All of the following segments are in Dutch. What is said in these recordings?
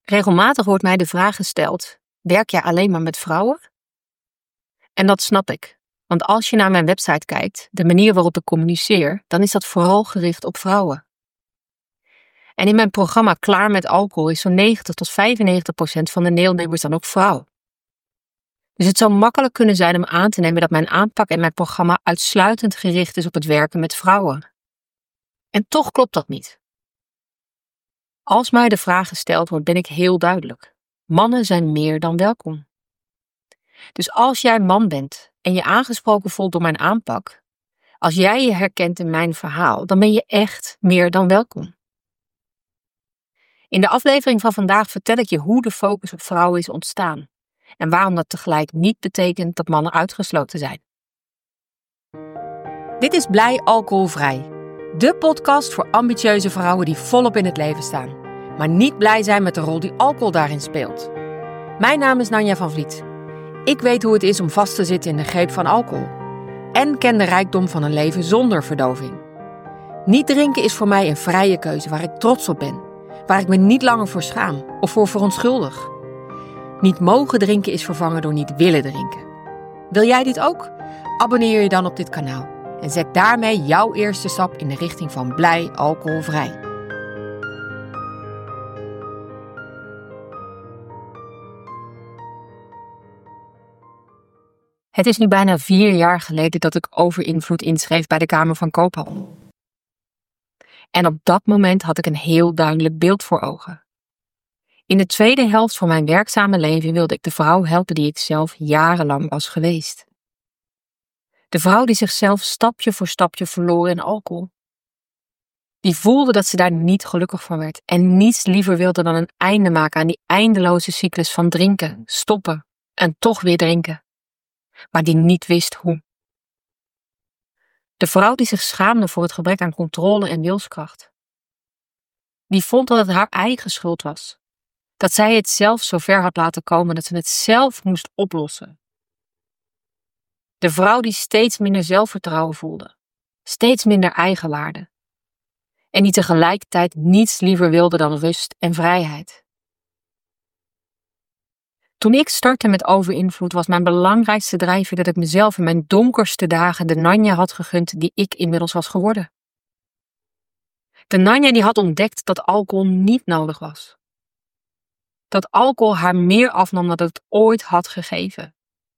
Regelmatig wordt mij de vraag gesteld: werk jij alleen maar met vrouwen? En dat snap ik. Want als je naar mijn website kijkt, de manier waarop ik communiceer, dan is dat vooral gericht op vrouwen. En in mijn programma Klaar met alcohol is zo'n 90 tot 95% van de deelnemers dan ook vrouw. Dus het zou makkelijk kunnen zijn om aan te nemen dat mijn aanpak en mijn programma uitsluitend gericht is op het werken met vrouwen. En toch klopt dat niet. Als mij de vraag gesteld wordt, ben ik heel duidelijk. Mannen zijn meer dan welkom. Dus als jij man bent en je aangesproken voelt door mijn aanpak, als jij je herkent in mijn verhaal, dan ben je echt meer dan welkom. In de aflevering van vandaag vertel ik je hoe de focus op vrouwen is ontstaan en waarom dat tegelijk niet betekent dat mannen uitgesloten zijn. Dit is Blij Alcoholvrij, de podcast voor ambitieuze vrouwen die volop in het leven staan, maar niet blij zijn met de rol die alcohol daarin speelt. Mijn naam is Nanja van Vliet. Ik weet hoe het is om vast te zitten in de greep van alcohol en ken de rijkdom van een leven zonder verdoving. Niet drinken is voor mij een vrije keuze waar ik trots op ben, waar ik me niet langer voor schaam of voor verontschuldig. Niet mogen drinken is vervangen door niet willen drinken. Wil jij dit ook? Abonneer je dan op dit kanaal en zet daarmee jouw eerste stap in de richting van blij alcoholvrij. Het is nu bijna 4 jaar geleden dat ik Overinvloed inschreef bij de Kamer van Koophandel. En op dat moment had ik een heel duidelijk beeld voor ogen. In de tweede helft van mijn werkzame leven wilde ik de vrouw helpen die ik zelf jarenlang was geweest. De vrouw die zichzelf stapje voor stapje verloor in alcohol. Die voelde dat ze daar niet gelukkig van werd en niets liever wilde dan een einde maken aan die eindeloze cyclus van drinken, stoppen en toch weer drinken. Maar die niet wist hoe. De vrouw die zich schaamde voor het gebrek aan controle en wilskracht. Die vond dat het haar eigen schuld was. Dat zij het zelf zo ver had laten komen dat ze het zelf moest oplossen. De vrouw die steeds minder zelfvertrouwen voelde. Steeds minder eigenwaarde. En die tegelijkertijd niets liever wilde dan rust en vrijheid. Toen ik startte met Overinvloed was mijn belangrijkste drijfveer dat ik mezelf in mijn donkerste dagen de Nanja had gegund die ik inmiddels was geworden. De Nanja die had ontdekt dat alcohol niet nodig was. Dat alcohol haar meer afnam dan het ooit had gegeven.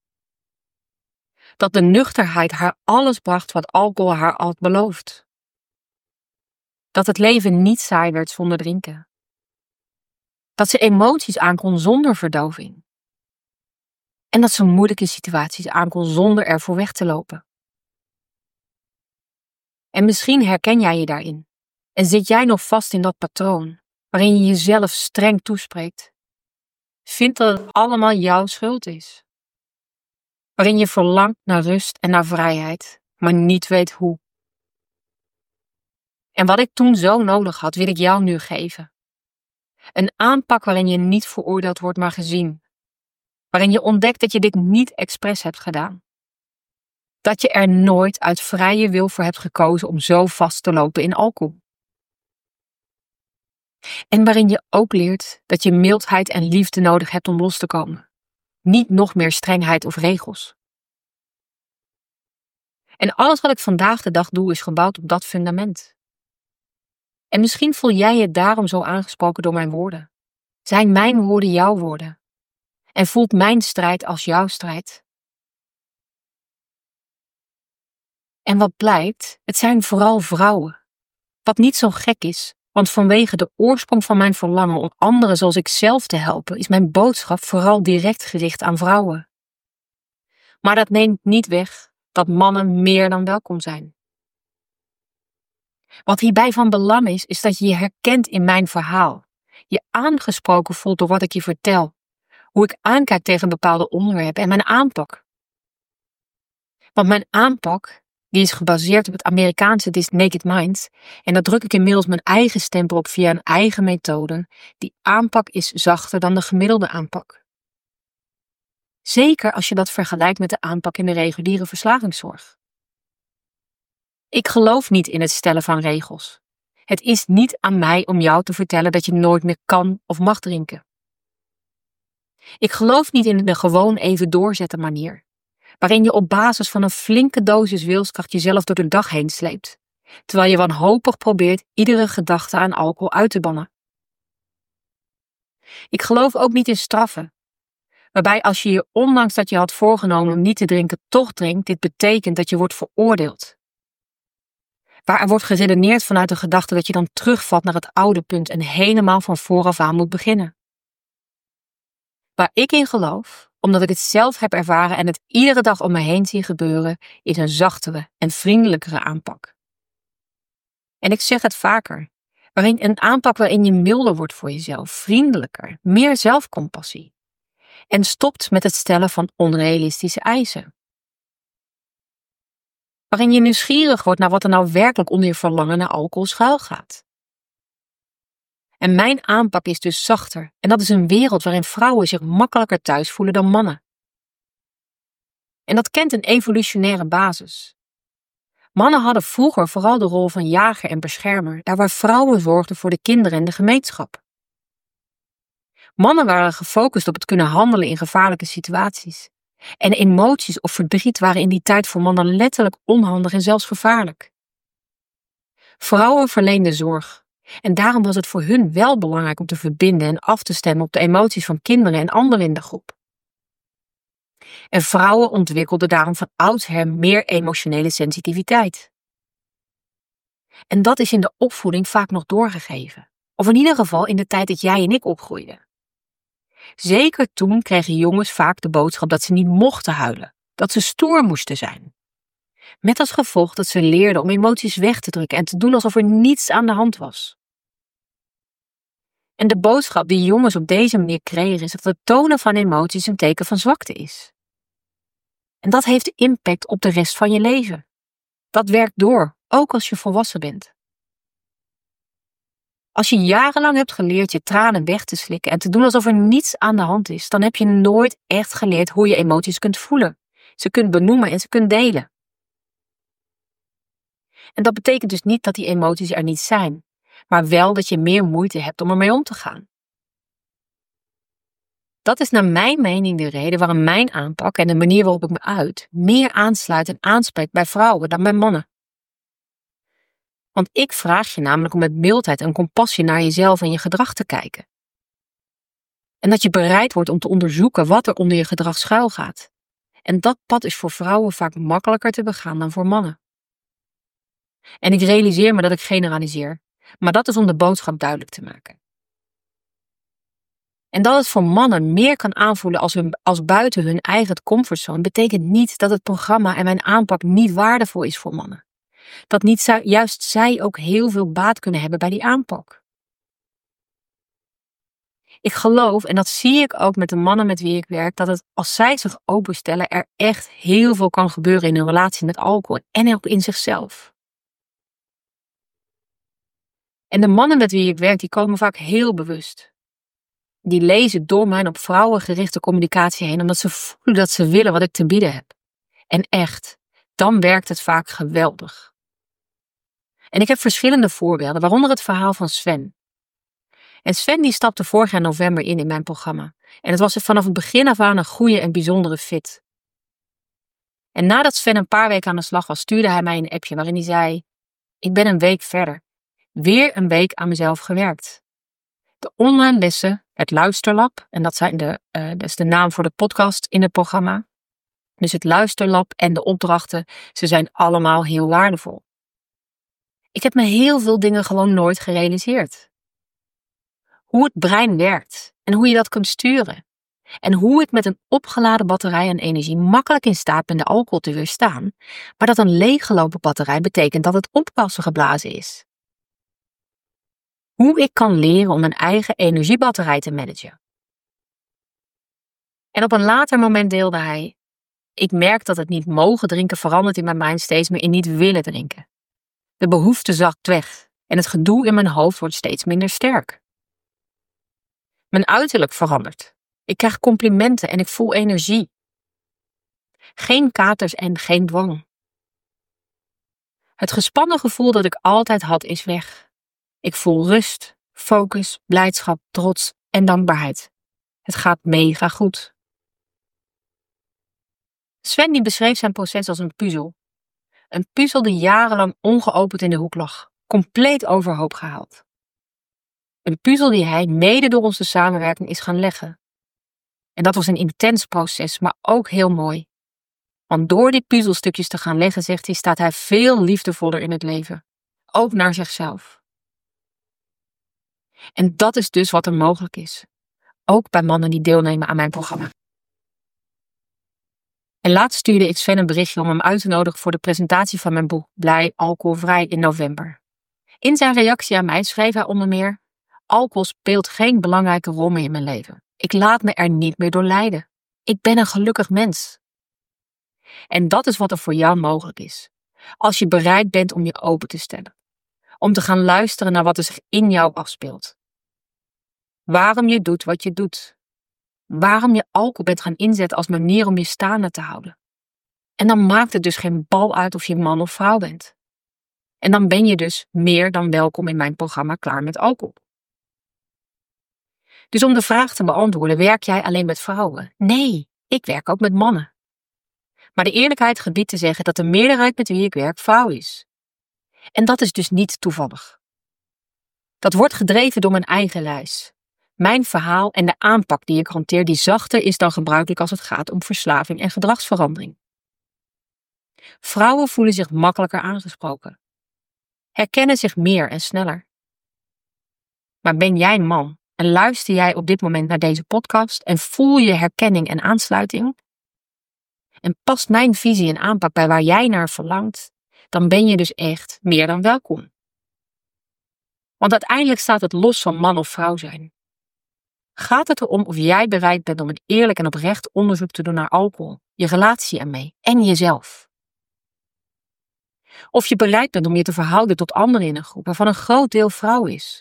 Dat de nuchterheid haar alles bracht wat alcohol haar had beloofd. Dat het leven niet saai werd zonder drinken. Dat ze emoties aan kon zonder verdoving. En dat ze moeilijke situaties aan kon zonder ervoor weg te lopen. En misschien herken jij je daarin. En zit jij nog vast in dat patroon, waarin je jezelf streng toespreekt. Vindt dat het allemaal jouw schuld is. Waarin je verlangt naar rust en naar vrijheid, maar niet weet hoe. En wat ik toen zo nodig had, wil ik jou nu geven. Een aanpak waarin je niet veroordeeld wordt, maar gezien. Waarin je ontdekt dat je dit niet expres hebt gedaan. Dat je er nooit uit vrije wil voor hebt gekozen om zo vast te lopen in alcohol. En waarin je ook leert dat je mildheid en liefde nodig hebt om los te komen. Niet nog meer strengheid of regels. En alles wat ik vandaag de dag doe is gebouwd op dat fundament. En misschien voel jij je daarom zo aangesproken door mijn woorden. Zijn mijn woorden jouw woorden? En voelt mijn strijd als jouw strijd? En wat blijkt, het zijn vooral vrouwen. Wat niet zo gek is, want vanwege de oorsprong van mijn verlangen om anderen zoals ik zelf te helpen, is mijn boodschap vooral direct gericht aan vrouwen. Maar dat neemt niet weg dat mannen meer dan welkom zijn. Wat hierbij van belang is dat je je herkent in mijn verhaal. Je aangesproken voelt door wat ik je vertel. Hoe ik aankijk tegen bepaalde onderwerpen en mijn aanpak. Want mijn aanpak, die is gebaseerd op het Amerikaanse Naked Minds. En daar druk ik inmiddels mijn eigen stempel op via een eigen methode. Die aanpak is zachter dan de gemiddelde aanpak. Zeker als je dat vergelijkt met de aanpak in de reguliere verslavingszorg. Ik geloof niet in het stellen van regels. Het is niet aan mij om jou te vertellen dat je nooit meer kan of mag drinken. Ik geloof niet in de gewoon even doorzetten manier, waarin je op basis van een flinke dosis wilskracht jezelf door de dag heen sleept, terwijl je wanhopig probeert iedere gedachte aan alcohol uit te bannen. Ik geloof ook niet in straffen, waarbij als je ondanks dat je had voorgenomen om niet te drinken toch drinkt, dit betekent dat je wordt veroordeeld. Waar er wordt geredeneerd vanuit de gedachte dat je dan terugvalt naar het oude punt en helemaal van vooraf aan moet beginnen. Waar ik in geloof, omdat ik het zelf heb ervaren en het iedere dag om me heen zie gebeuren, is een zachtere en vriendelijkere aanpak. En ik zeg het vaker, een aanpak waarin je milder wordt voor jezelf, vriendelijker, meer zelfcompassie. En stopt met het stellen van onrealistische eisen. Waarin je nieuwsgierig wordt naar wat er nou werkelijk onder je verlangen naar alcohol schuilgaat. En mijn aanpak is dus zachter. En dat is een wereld waarin vrouwen zich makkelijker thuis voelen dan mannen. En dat kent een evolutionaire basis. Mannen hadden vroeger vooral de rol van jager en beschermer, daar waar vrouwen zorgden voor de kinderen en de gemeenschap. Mannen waren gefocust op het kunnen handelen in gevaarlijke situaties. En emoties of verdriet waren in die tijd voor mannen letterlijk onhandig en zelfs gevaarlijk. Vrouwen verleenden zorg. En daarom was het voor hun wel belangrijk om te verbinden en af te stemmen op de emoties van kinderen en anderen in de groep. En vrouwen ontwikkelden daarom van oudsher meer emotionele sensitiviteit. En dat is in de opvoeding vaak nog doorgegeven. Of in ieder geval in de tijd dat jij en ik opgroeiden. Zeker toen kregen jongens vaak de boodschap dat ze niet mochten huilen, dat ze stoer moesten zijn. Met als gevolg dat ze leerden om emoties weg te drukken en te doen alsof er niets aan de hand was. En de boodschap die jongens op deze manier kregen is dat het tonen van emoties een teken van zwakte is. En dat heeft impact op de rest van je leven. Dat werkt door, ook als je volwassen bent. Als je jarenlang hebt geleerd je tranen weg te slikken en te doen alsof er niets aan de hand is, dan heb je nooit echt geleerd hoe je emoties kunt voelen. Ze kunt benoemen en ze kunt delen. En dat betekent dus niet dat die emoties er niet zijn, maar wel dat je meer moeite hebt om ermee om te gaan. Dat is naar mijn mening de reden waarom mijn aanpak en de manier waarop ik me uit meer aansluit en aanspreekt bij vrouwen dan bij mannen. Want ik vraag je namelijk om met mildheid en compassie naar jezelf en je gedrag te kijken. En dat je bereid wordt om te onderzoeken wat er onder je gedrag schuilgaat. En dat pad is voor vrouwen vaak makkelijker te begaan dan voor mannen. En ik realiseer me dat ik generaliseer, maar dat is om de boodschap duidelijk te maken. En dat het voor mannen meer kan aanvoelen als buiten hun eigen comfortzone, betekent niet dat het programma en mijn aanpak niet waardevol is voor mannen. Dat niet juist zij ook heel veel baat kunnen hebben bij die aanpak. Ik geloof, en dat zie ik ook met de mannen met wie ik werk, dat het als zij zich openstellen er echt heel veel kan gebeuren in hun relatie met alcohol en ook in zichzelf. En de mannen met wie ik werk, die komen vaak heel bewust. Die lezen door mijn op vrouwen gerichte communicatie heen, omdat ze voelen dat ze willen wat ik te bieden heb. En echt, dan werkt het vaak geweldig. En ik heb verschillende voorbeelden, waaronder het verhaal van Sven. En Sven die stapte vorig jaar november in mijn programma. En het was vanaf het begin af aan een goede en bijzondere fit. En nadat Sven een paar weken aan de slag was, stuurde hij mij een appje waarin hij zei: ik ben een week verder. Weer een week aan mezelf gewerkt. De online lessen, het luisterlab, en dat is de naam voor de podcast in het programma. Dus het luisterlab en de opdrachten, ze zijn allemaal heel waardevol. Ik heb me heel veel dingen gewoon nooit gerealiseerd. Hoe het brein werkt en hoe je dat kunt sturen. En hoe ik met een opgeladen batterij aan energie makkelijk in staat ben de alcohol te weerstaan, maar dat een leeggelopen batterij betekent dat het oppassen geblazen is. Hoe ik kan leren om mijn eigen energiebatterij te managen. En op een later moment deelde hij: ik merk dat het niet mogen drinken verandert in mijn mind steeds meer in niet willen drinken. De behoefte zakt weg en het gedoe in mijn hoofd wordt steeds minder sterk. Mijn uiterlijk verandert. Ik krijg complimenten en ik voel energie. Geen katers en geen dwang. Het gespannen gevoel dat ik altijd had is weg. Ik voel rust, focus, blijdschap, trots en dankbaarheid. Het gaat mega goed. Sven die beschreef zijn proces als een puzzel. Een puzzel die jarenlang ongeopend in de hoek lag. Compleet overhoop gehaald. Een puzzel die hij mede door onze samenwerking is gaan leggen. En dat was een intens proces, maar ook heel mooi. Want door die puzzelstukjes te gaan leggen, zegt hij, staat hij veel liefdevoller in het leven. Ook naar zichzelf. En dat is dus wat er mogelijk is. Ook bij mannen die deelnemen aan mijn programma. En laatst stuurde ik Sven een berichtje om hem uit te nodigen voor de presentatie van mijn boek Blij, alcoholvrij in november. In zijn reactie aan mij schreef hij onder meer: alcohol speelt geen belangrijke rol meer in mijn leven. Ik laat me er niet meer door leiden. Ik ben een gelukkig mens. En dat is wat er voor jou mogelijk is. Als je bereid bent om je open te stellen. Om te gaan luisteren naar wat er zich in jou afspeelt. Waarom je doet wat je doet. Waarom je alcohol bent gaan inzetten als manier om je staande te houden. En dan maakt het dus geen bal uit of je man of vrouw bent. En dan ben je dus meer dan welkom in mijn programma Klaar met Alcohol. Dus om de vraag te beantwoorden, werk jij alleen met vrouwen? Nee, ik werk ook met mannen. Maar de eerlijkheid gebiedt te zeggen dat de meerderheid met wie ik werk vrouw is. En dat is dus niet toevallig. Dat wordt gedreven door mijn eigen reis. Mijn verhaal en de aanpak die ik hanteer die zachter is dan gebruikelijk als het gaat om verslaving en gedragsverandering. Vrouwen voelen zich makkelijker aangesproken. Herkennen zich meer en sneller. Maar ben jij een man en luister jij op dit moment naar deze podcast en voel je herkenning en aansluiting? En past mijn visie en aanpak bij waar jij naar verlangt, dan ben je dus echt meer dan welkom. Want uiteindelijk staat het los van man of vrouw zijn. Gaat het erom of jij bereid bent om een eerlijk en oprecht onderzoek te doen naar alcohol, je relatie ermee en jezelf. Of je bereid bent om je te verhouden tot anderen in een groep waarvan een groot deel vrouw is.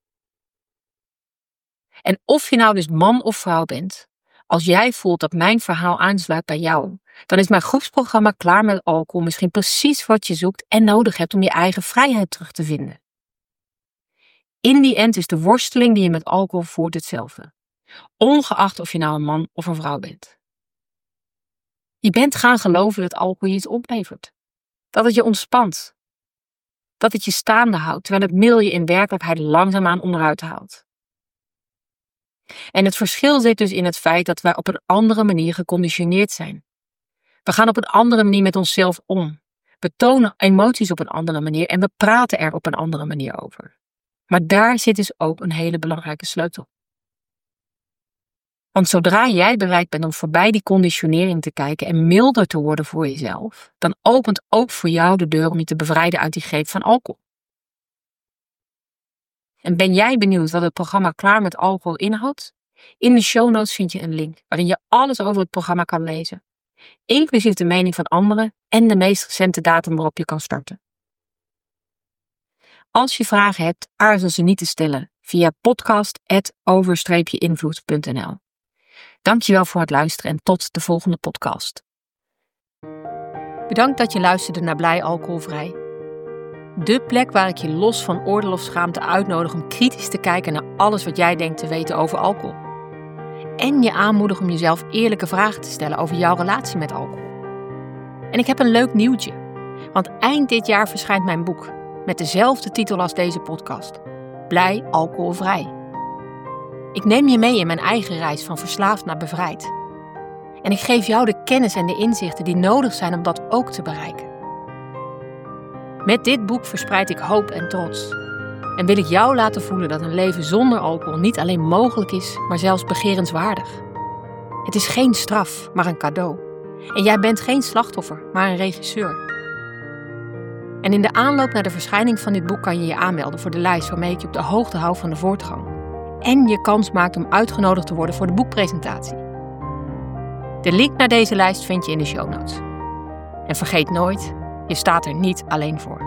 En of je nou dus man of vrouw bent, als jij voelt dat mijn verhaal aansluit bij jou, dan is mijn groepsprogramma Klaar met Alcohol misschien precies wat je zoekt en nodig hebt om je eigen vrijheid terug te vinden. In die end is de worsteling die je met alcohol voert hetzelfde. Ongeacht of je nou een man of een vrouw bent. Je bent gaan geloven dat alcohol je iets oplevert. Dat het je ontspant. Dat het je staande houdt, terwijl het middel je in werkelijkheid langzaamaan onderuit haalt. En het verschil zit dus in het feit dat wij op een andere manier geconditioneerd zijn. We gaan op een andere manier met onszelf om. We tonen emoties op een andere manier en we praten er op een andere manier over. Maar daar zit dus ook een hele belangrijke sleutel. Want zodra jij bereid bent om voorbij die conditionering te kijken en milder te worden voor jezelf, dan opent ook voor jou de deur om je te bevrijden uit die greep van alcohol. En ben jij benieuwd wat het programma Klaar met Alcohol inhoudt? In de show notes vind je een link waarin je alles over het programma kan lezen. Inclusief de mening van anderen en de meest recente datum waarop je kan starten. Als je vragen hebt, aarzel ze niet te stellen via podcast@over-invloed.nl. Dankjewel voor het luisteren en tot de volgende podcast. Bedankt dat je luisterde naar Blij Alcoholvrij. De plek waar ik je los van oordeel of schaamte uitnodig om kritisch te kijken naar alles wat jij denkt te weten over alcohol. En je aanmoedig om jezelf eerlijke vragen te stellen over jouw relatie met alcohol. En ik heb een leuk nieuwtje, want eind dit jaar verschijnt mijn boek met dezelfde titel als deze podcast. Blij alcoholvrij. Ik neem je mee in mijn eigen reis van verslaafd naar bevrijd. En ik geef jou de kennis en de inzichten die nodig zijn om dat ook te bereiken. Met dit boek verspreid ik hoop en trots. En wil ik jou laten voelen dat een leven zonder alcohol niet alleen mogelijk is, maar zelfs begerenswaardig. Het is geen straf, maar een cadeau. En jij bent geen slachtoffer, maar een regisseur. En in de aanloop naar de verschijning van dit boek kan je je aanmelden voor de lijst waarmee ik je op de hoogte hou van de voortgang. En je kans maakt om uitgenodigd te worden voor de boekpresentatie. De link naar deze lijst vind je in de show notes. En vergeet nooit, je staat er niet alleen voor.